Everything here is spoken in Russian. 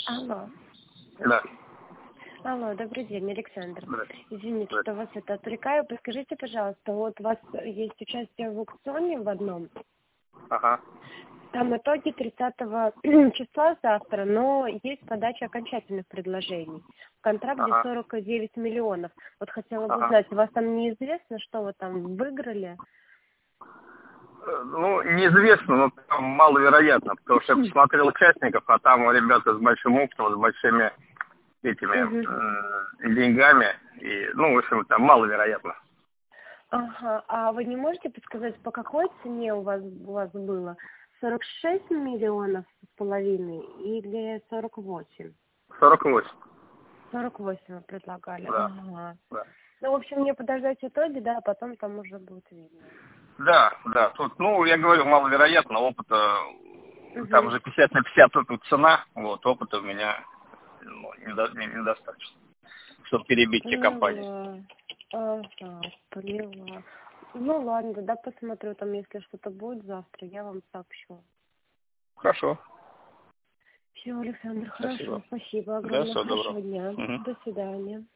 Алло. Да. Алло, добрый день, Александр. Здравствуйте. Извините, что вас это отвлекаю. Подскажите, пожалуйста, вот у вас есть участие в аукционе в одном. Ага. Там итоги 30 числа завтра, но есть подача окончательных предложений. В контракте Ага. 49 миллионов. Вот хотела бы Ага. узнать, у вас там неизвестно, что вы там выиграли? Ну, неизвестно, но там маловероятно, потому что я посмотрел участников, а там ребята с большим опытом, с большими этими деньгами. И, ну, в общем, там маловероятно. Ага, а вы не можете подсказать, по какой цене у вас было? 46 миллионов с половиной или 48? 48. 48 вы предлагали. Да. Ага. Да. Ну, в общем, мне подождать итоги, да, а потом там уже будет видно. Да, да. Тут, ну, я говорю, маловероятно, опыта, там Угу. же 50 на 50 тут цена, вот, опыта у меня недостаточно, чтобы перебить те компании. Поняла. Ага, поняла. Ну ладно, да, посмотрю, там, если что-то будет завтра, я вам сообщу. Хорошо. Все, Александр, Спасибо. хорошо, спасибо Да, огромное, всего доброго. хорошего дня. Мгм. До свидания.